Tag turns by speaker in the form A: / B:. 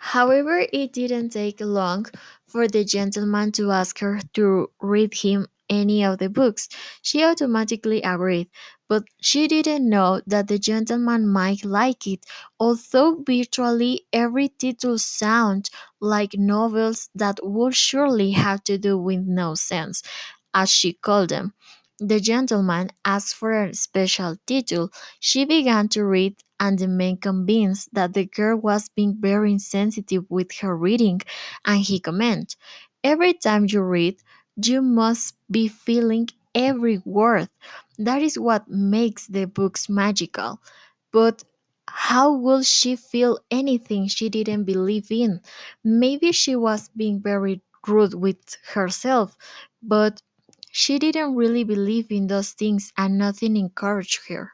A: However, it didn't take long for the gentleman to ask her to read him any of the books. She automatically agreed, but she didn't know that the gentleman might like it, although virtually every title sounded like novels that would surely have to do with no sense, as she called them. The gentleman asked for a special title. She began to read, and the man convinced that the girl was being very insensitive with her reading, and he commented, "Every time you read, you must be feeling every word. That is what makes the books magical." But how would she feel anything she didn't believe in? Maybe she was being very rude with herself, but she didn't really believe in those things and nothing encouraged her.